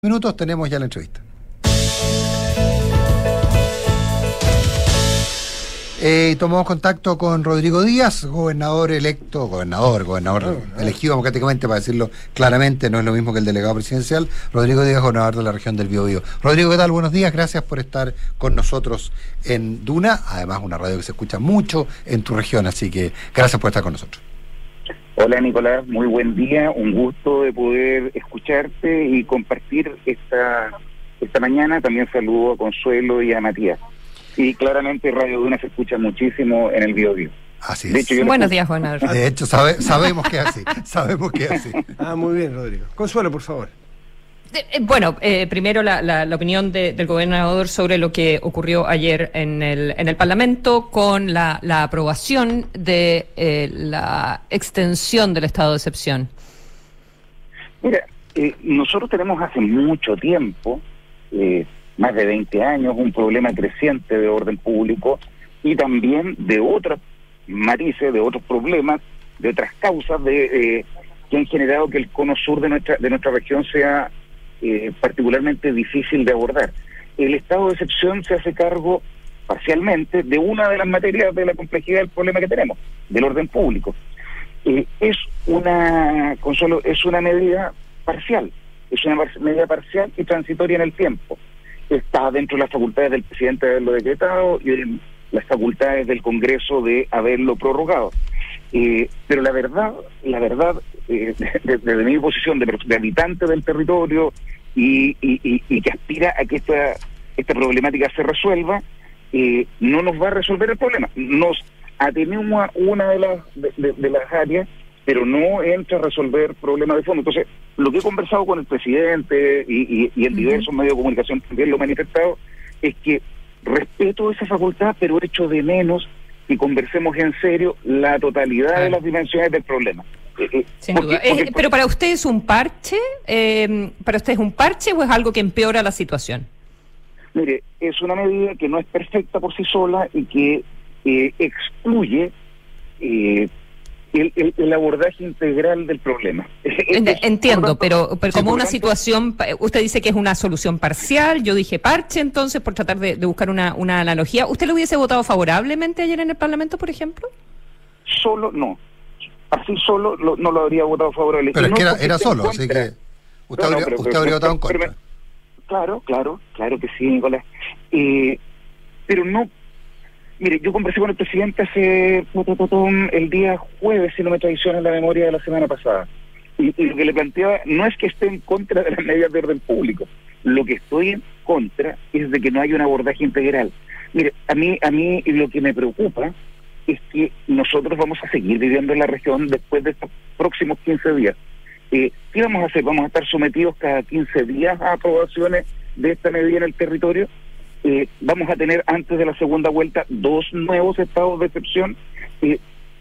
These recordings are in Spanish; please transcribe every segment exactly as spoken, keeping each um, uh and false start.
Minutos tenemos ya la entrevista. Eh, tomamos contacto con Rodrigo Díaz, gobernador electo, gobernador, gobernador no, no. elegido democráticamente, para decirlo claramente, no es lo mismo que el delegado presidencial. Rodrigo Díaz, gobernador de la región del Biobío. Rodrigo, ¿qué tal? Buenos días, gracias por estar con nosotros en Duna, además una radio que se escucha mucho en tu región, así que gracias por estar con nosotros. Hola Nicolás, muy buen día, un gusto de poder escucharte y compartir esta esta mañana. También saludo a Consuelo y a Matías. Y claramente Radio Duna se escucha muchísimo en el Biobío. Así es. De hecho, yo Buenos días, gobernador. De hecho, sabe, sabemos que es así, sabemos que es así. Ah, muy bien, Rodrigo. Consuelo, por favor. Eh, bueno, eh, primero la, la, la opinión de, del gobernador sobre lo que ocurrió ayer en el, en el Parlamento con la, la aprobación de eh, la extensión del estado de excepción. Mira, eh, nosotros tenemos hace mucho tiempo, eh, más de veinte años, un problema creciente de orden público y también de otros matices, de otros problemas, de otras causas de eh, que han generado que el cono sur de nuestra de nuestra región sea Eh, particularmente difícil de abordar. El estado de excepción se hace cargo parcialmente de una de las materias de la complejidad del problema que tenemos, del orden público. Eh, es una, Consuelo, es una medida parcial, es una medida parcial y transitoria en el tiempo. Está dentro de las facultades del presidente de haberlo decretado y en las facultades del Congreso de haberlo prorrogado. Eh, pero la verdad, la verdad, eh, desde, desde mi posición de, de habitante del territorio y, y, y, y que aspira a que esta, esta problemática se resuelva, eh, no nos va a resolver el problema. Nos atenemos a una de las, de, de, de las áreas, pero no entra a resolver problemas de fondo. Entonces, lo que he conversado con el presidente y, y, y en diversos medios de comunicación también lo he manifestado, es que respeto esa facultad, pero echo de menos y conversemos en serio la totalidad ah. de las dimensiones del problema. Eh, Sin porque, duda. Porque, eh, ¿Pero para usted es un parche? Eh, ¿Para usted es un parche o es algo que empeora la situación? Mire, es una medida que no es perfecta por sí sola y que eh, excluye eh, el, el, el abordaje integral del problema. Entiendo, pero, pero como una situación, usted dice que es una solución parcial, yo dije parche, entonces, por tratar de, de buscar una, una analogía. ¿Usted lo hubiese votado favorablemente ayer en el Parlamento, por ejemplo? Solo, no. Así solo lo, no lo habría votado favorable. Pero y es que no era, era solo, así que usted, no, habría, no, pero, usted pero, habría votado en contra. Pero, claro, claro, claro que sí, Nicolás. Eh, pero no... Mire, yo conversé con el presidente hace el día jueves, si no me traiciona la memoria, de la semana pasada. Y, y lo que le planteaba no es que esté en contra de las medidas de orden público. Lo que estoy en contra es de que no haya un abordaje integral. Mire, a mí, a mí lo que me preocupa es que nosotros vamos a seguir viviendo en la región después de estos próximos quince días. Eh, ¿Qué vamos a hacer? ¿Vamos a estar sometidos cada quince días a aprobaciones de esta medida en el territorio? Eh, vamos a tener antes de la segunda vuelta dos nuevos estados de excepción. Eh,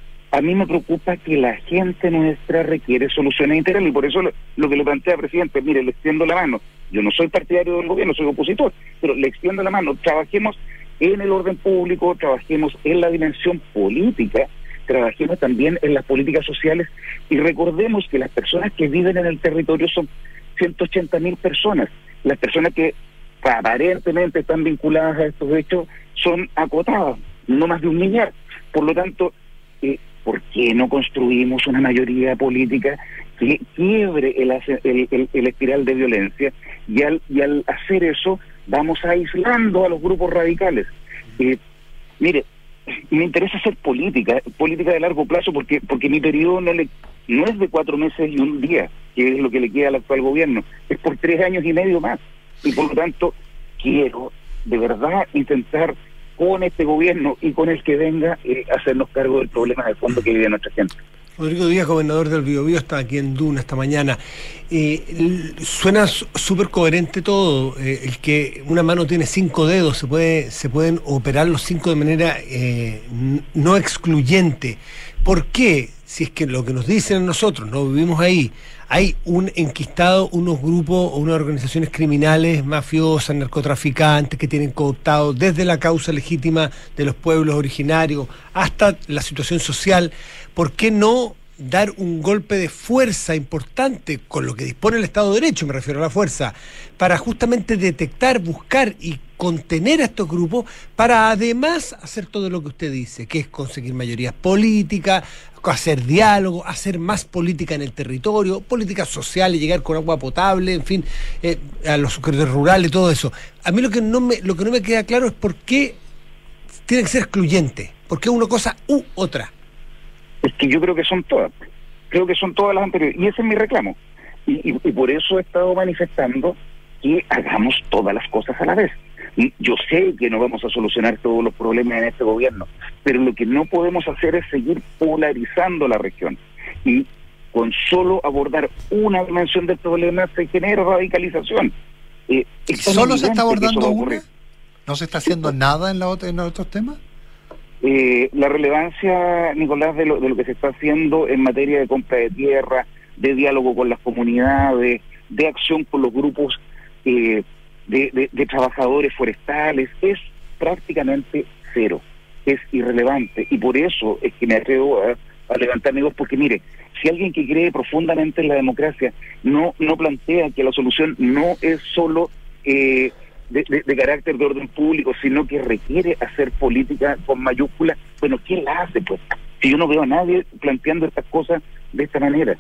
a mí me preocupa que la gente nuestra requiere soluciones integrales y por eso lo, lo que le plantea al presidente, mire, le extiendo la mano. Yo no soy partidario del gobierno, soy opositor, pero le extiendo la mano. Trabajemos en el orden público, trabajemos en la dimensión política, trabajemos también en las políticas sociales y recordemos que las personas que viven en el territorio son ciento ochenta mil personas. Las personas que aparentemente están vinculadas a estos hechos son acotadas, no más de un millar. Por lo tanto, eh, ¿por qué no construimos una mayoría política que quiebre el, el, el, el espiral de violencia? Y al, y al hacer eso, vamos aislando a los grupos radicales. Eh, mire, me interesa hacer política, política de largo plazo, porque porque mi periodo no, le, no es de cuatro meses y un día, que es lo que le queda al actual gobierno, es por tres años y medio más. Y por lo tanto, quiero de verdad intentar con este gobierno y con el que venga eh, hacernos cargo del problema de fondo que vive nuestra gente. Rodrigo Díaz, gobernador del Biobío, está aquí en Duna esta mañana. Eh, suena súper coherente todo, eh, el que una mano tiene cinco dedos, se puede se pueden operar los cinco de manera eh, no excluyente. ¿Por qué? Si es que lo que nos dicen a nosotros, no vivimos ahí, hay un enquistado, unos grupos o unas organizaciones criminales, mafiosas, narcotraficantes, que tienen cooptado desde la causa legítima de los pueblos originarios hasta la situación social. ¿Por qué no dar un golpe de fuerza importante con lo que dispone el Estado de Derecho, me refiero a la fuerza, para justamente detectar, buscar y contener a estos grupos, para además hacer todo lo que usted dice, que es conseguir mayorías políticas, hacer diálogo, hacer más política en el territorio, políticas sociales, llegar con agua potable, en fin, eh, a los sectores rurales, todo eso. A mí lo que no me, lo que no me queda claro es por qué tiene que ser excluyente, por qué una cosa u otra. Es que yo creo que son todas, creo que son todas las anteriores, y ese es mi reclamo. Y, y, y por eso he estado manifestando que hagamos todas las cosas a la vez. Y yo sé que no vamos a solucionar todos los problemas en este gobierno, pero lo que no podemos hacer es seguir polarizando la región. Y con solo abordar una dimensión del problema se genera radicalización. Eh, ¿Solo se está abordando una? ¿No se está haciendo nada en, la otra, en los otros temas? Eh, la relevancia, Nicolás, de lo, de lo que se está haciendo en materia de compra de tierra, de diálogo con las comunidades, de acción con los grupos eh, de, de, de trabajadores forestales, es prácticamente cero, es irrelevante. Y por eso es que me atrevo a, a levantar mi voz, porque mire, si alguien que cree profundamente en la democracia no, no plantea que la solución no es solo eh, de, de, de carácter de orden público, sino que requiere hacer política con mayúsculas, bueno, ¿quién la hace? Pues si yo no veo a nadie planteando estas cosas de esta manera.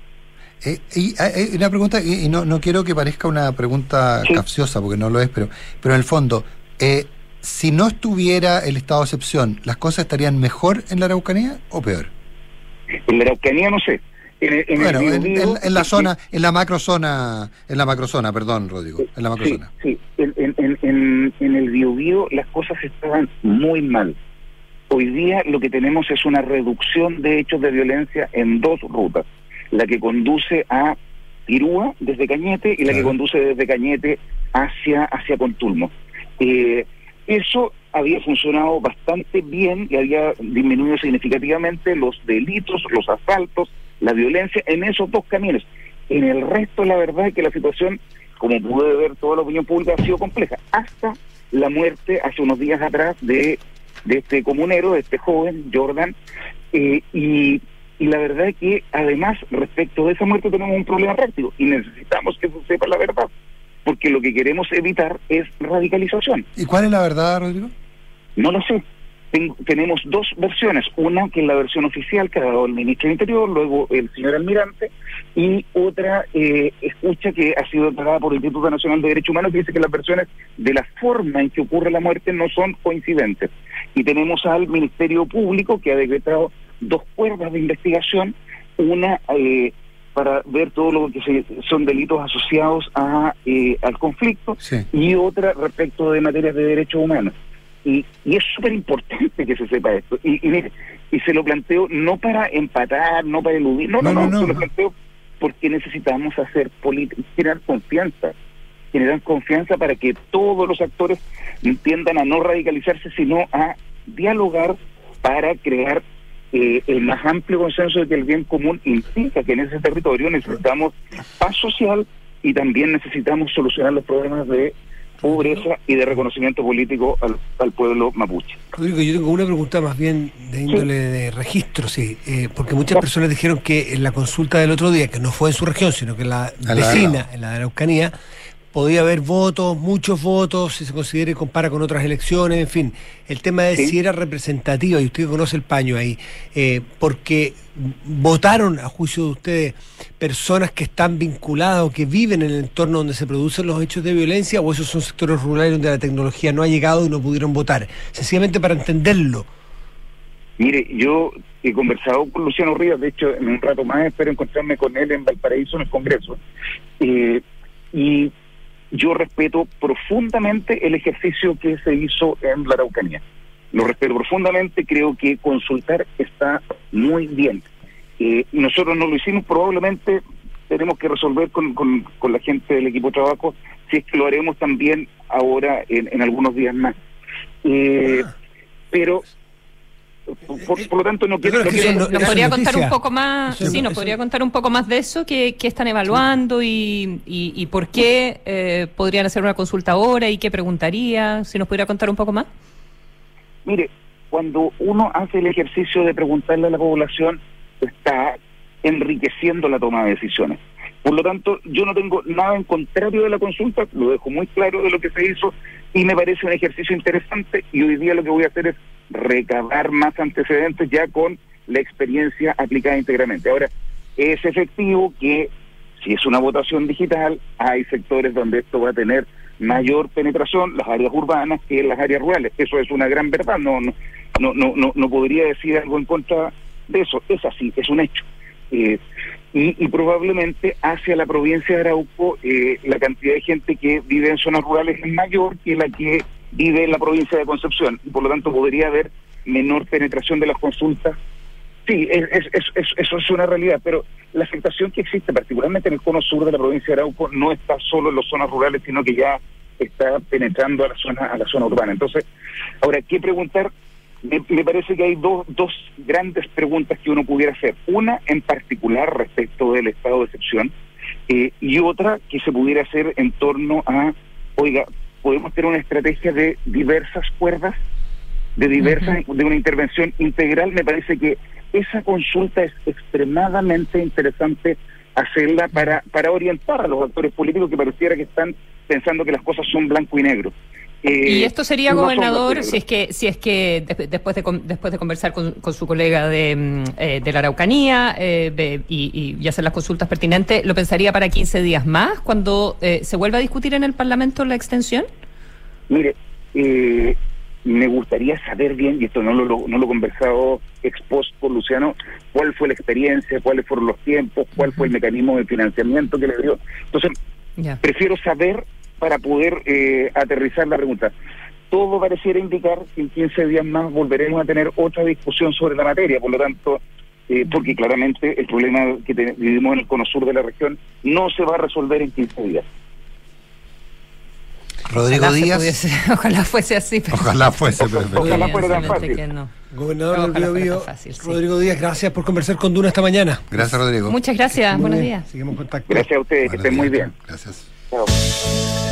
Eh, y eh, una pregunta, y, y no, no quiero que parezca una pregunta sí. capciosa, porque no lo es, pero, pero en el fondo, eh, si no estuviera el estado de excepción, ¿las cosas estarían mejor en la Araucanía o peor? En la Araucanía no sé. En, el, en bueno, el en, Biobío, en, en la sí, zona, en la macrozona, en la macrozona, perdón, Rodrigo, en la macrozona. Sí, sí. En, en, en, en el Biobío las cosas estaban muy mal. Hoy día lo que tenemos es una reducción de hechos de violencia en dos rutas. La que conduce a Tirúa desde Cañete y la claro. que conduce desde Cañete hacia, hacia Contulmo. Eh, eso había funcionado bastante bien y había disminuido significativamente los delitos, los asaltos, la violencia en esos dos caminos. En el resto, la verdad es que la situación, como pude ver toda la opinión pública, ha sido compleja. Hasta la muerte hace unos días atrás de, de este comunero, de este joven, Jordan, eh, y... Y la verdad es que, además, respecto de esa muerte tenemos un problema práctico y necesitamos que se sepa la verdad, porque lo que queremos evitar es radicalización. ¿Y cuál es la verdad, Rodrigo? No lo sé. Ten, tenemos dos versiones. Una que es la versión oficial que ha dado el ministro del Interior, luego el señor almirante, y otra eh, escucha que ha sido declarada por el Instituto Nacional de Derechos Humanos, que dice que las versiones de la forma en que ocurre la muerte no son coincidentes. Y tenemos al Ministerio Público que ha decretado dos cuerdas de investigación, una eh, para ver todo lo que se, son delitos asociados a eh, al conflicto, sí. y otra respecto de materias de derechos humanos. Y, y es súper importante que se sepa esto. Y, y mire, y se lo planteo no para empatar, no para eludir, no, no, no, no, no se lo planteo porque necesitamos hacer política, generar confianza, generar confianza para que todos los actores entiendan a no radicalizarse, sino a dialogar para crear Eh, el más amplio consenso de que el bien común implica que en ese territorio necesitamos paz social y también necesitamos solucionar los problemas de pobreza y de reconocimiento político al, al pueblo mapuche. Rodrigo, yo tengo una pregunta más bien de índole sí. de registro, sí, eh, porque muchas sí. personas dijeron que en la consulta del otro día, que no fue en su región, sino que en la a vecina, la, en la de Araucanía, podía haber votos, muchos votos, si se considera y compara con otras elecciones, en fin. El tema es sí. si era representativa, y usted conoce el paño ahí, eh, porque votaron, a juicio de ustedes, personas que están vinculadas o que viven en el entorno donde se producen los hechos de violencia, o esos son sectores rurales donde la tecnología no ha llegado y no pudieron votar. Sencillamente para entenderlo. Mire, yo he conversado con Luciano Rivas, de hecho, en un rato más espero encontrarme con él en Valparaíso, en el Congreso, eh, y yo respeto profundamente el ejercicio que se hizo en la Araucanía. Lo respeto profundamente, creo que consultar está muy bien. Eh, nosotros no lo hicimos, probablemente tenemos que resolver con, con, con la gente del equipo de trabajo, si es que lo haremos también ahora en, en algunos días más. Eh, pero... Por, por lo tanto no quiero, no quiero ¿Nos podría contar un poco más? Eso, sí, nos eso. podría contar un poco más de eso, que, que están evaluando y, y, y por qué eh, podrían hacer una consulta ahora y qué preguntaría, si nos podría contar un poco más. Mire, cuando uno hace el ejercicio de preguntarle a la población, está enriqueciendo la toma de decisiones. Por lo tanto, yo no tengo nada en contrario de la consulta, lo dejo muy claro de lo que se hizo y me parece un ejercicio interesante, y hoy día lo que voy a hacer es recabar más antecedentes ya con la experiencia aplicada íntegramente. Ahora, es efectivo que si es una votación digital, hay sectores donde esto va a tener mayor penetración, las áreas urbanas, que en las áreas rurales. Eso es una gran verdad, no no no no no, no podría decir algo en contra de eso, es así, es un hecho. Eh, y, y probablemente hacia la provincia de Arauco eh, la cantidad de gente que vive en zonas rurales es mayor que la que vive en la provincia de Concepción, y por lo tanto podría haber menor penetración de las consultas. Sí, es, es, es, es, eso es una realidad, pero la afectación que existe, particularmente en el cono sur de la provincia de Arauco, no está solo en las zonas rurales, sino que ya está penetrando a la zona a la zona urbana. Entonces, ahora, ¿qué preguntar? Me, me parece que hay dos, dos grandes preguntas que uno pudiera hacer. Una en particular respecto del estado de excepción, eh, y otra que se pudiera hacer en torno a, oiga, podemos tener una estrategia de diversas cuerdas, de diversas, uh-huh. de una intervención integral. Me parece que esa consulta es extremadamente interesante hacerla para, para orientar a los actores políticos que pareciera que están pensando que las cosas son blanco y negro. Eh, y esto sería, no gobernador, si es que si es que de, después de después de conversar con, con su colega de, eh, de la Araucanía eh, de, y, y hacer las consultas pertinentes, ¿lo pensaría para quince días más cuando eh, se vuelva a discutir en el Parlamento la extensión? Mire, eh, me gustaría saber bien, y esto no lo, no lo he conversado ex post con Luciano, cuál fue la experiencia, cuáles fueron los tiempos, cuál fue el mecanismo de financiamiento que le dio. Entonces, yeah. prefiero saber para poder eh, aterrizar la pregunta. Todo pareciera indicar que en quince días más volveremos a tener otra discusión sobre la materia, por lo tanto, eh, porque claramente el problema que te, vivimos en el cono sur de la región no se va a resolver en quince días. Rodrigo ojalá Díaz. Pudiese, ojalá fuese así. Pero ojalá fuese, pero ojalá fuera tan fácil. Que no. Gobernador del Biobío, sí. Rodrigo Díaz, gracias por conversar con Duna esta mañana. Gracias, Rodrigo. Muchas gracias, buenos días. Seguimos en contacto. Gracias a ustedes, que estén muy bien. Gracias. Chao.